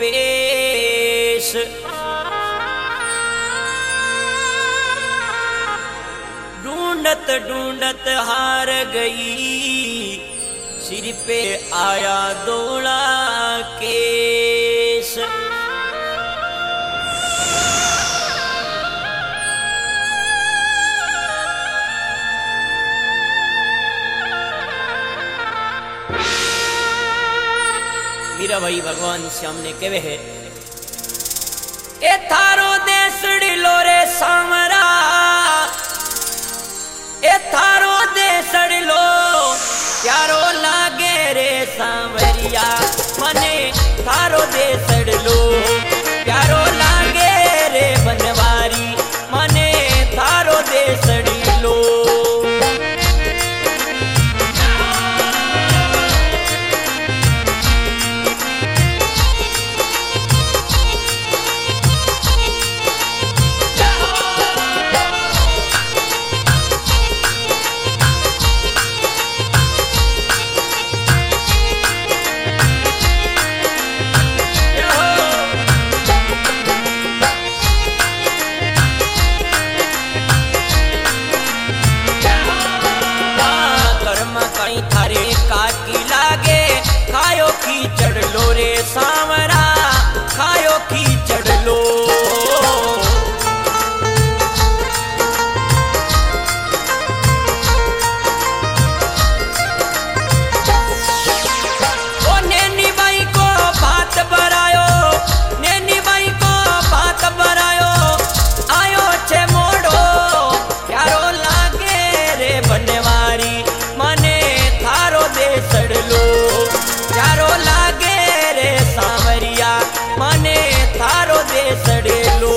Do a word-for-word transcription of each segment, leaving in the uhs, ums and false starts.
बेश। ढूंढत ढूंढत हार गई, सिर पे आया दौड़ा केश। मीरा भाई भगवान श्याम ने कहे है, ए थारो देसड़ी लो रे सामरा, ए थारो देसड़ी लो प्यारो लागे रे सांवरिया, मने थारो देसड़ लो प्यारो लागे रे बनवारी, मने थारो देसड़ी लो। थारे काकी लागे खायो कीचड़ लो रे सांवरा, खायो कीचड़ लो। ओ नैनी बाई को बात बरायो, नैनी बाई को बात बरायो, आयो छे मोड़ो प्यारो लागे रे बनवारी, मने थारो देसड़ लो प्यारो लागे रे सांवरिया, मने थारो देसड़ लो।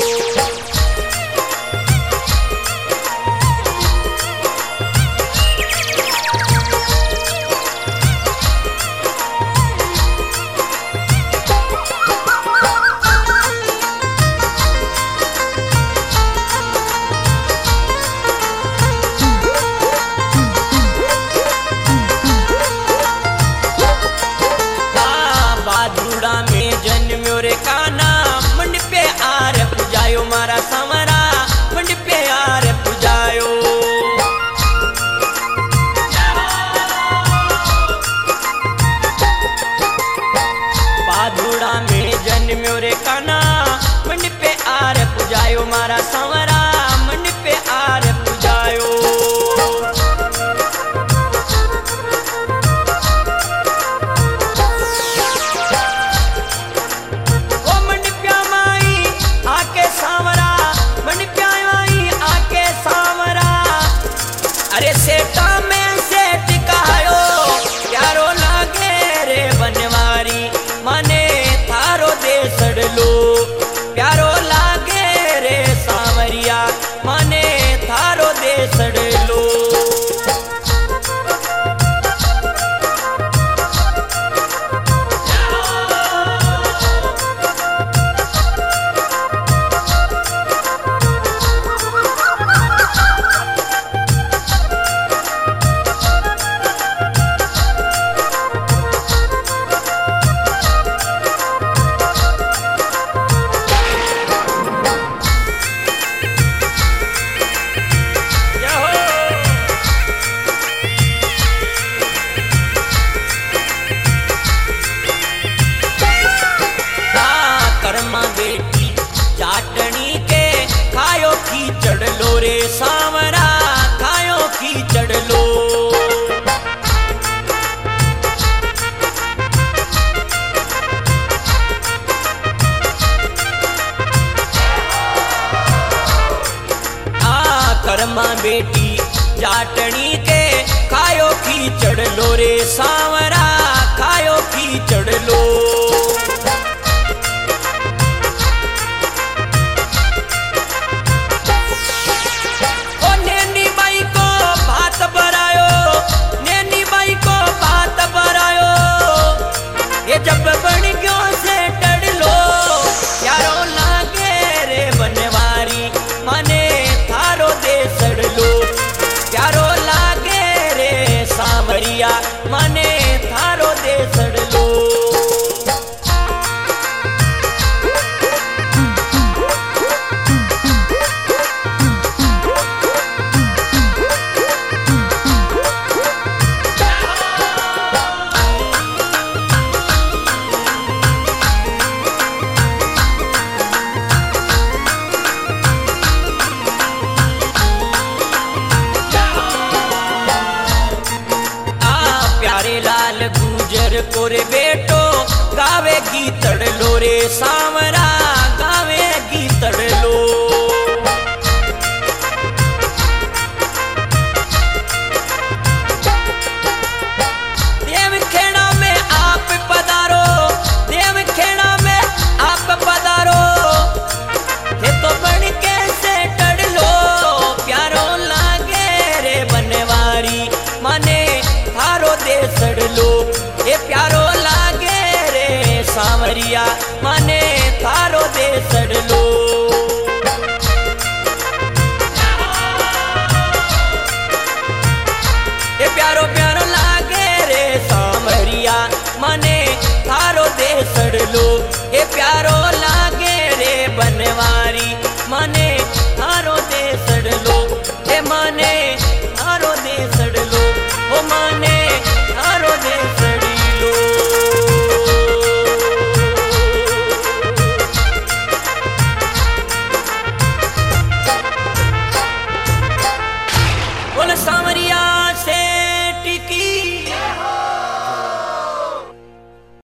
काना मंड पे आर पुजायो मारा समरा, मंड पे आर पुजायो। बादुड़ा में जन्म्यो रे काना, मंड पे आर पुजायो मारा समरा, मंड पे आर पुजायो। अरे सेठा में सेठ कहायो प्यारो लागे रे बनवारी, मने थारो देसड़ लो प्यारो लागे रे सांवरिया, मने थारो देसड़ लो। बेटी चाटनी के खायो कीचड़ लो रे सांवरा, खायो कीचड़ लो। आ कर्मा बेटी चाटनी के खायो कीचड़ लो रे सांवरा, खायो कीचड़ लो। जब बन गयो से डर लो प्यारो लागे रे बनवारी, मने थारो देसड़ लो प्यारो लागे रे सांवरिया, मने थारो देसड़ लो। रे बेटो गावे गीतड़ लो रे सांवरा गावे गीतड़ लो। देव खेड़ा में आप पधारो, देव खेड़ा में आप पधारो, ये तो बन के से टड़ लो प्यारो लागे रे बनवारी माने थारो दे सड़ लो। ये प्यारो लागे रे सांवरिया माने थारो दे सड़ लो।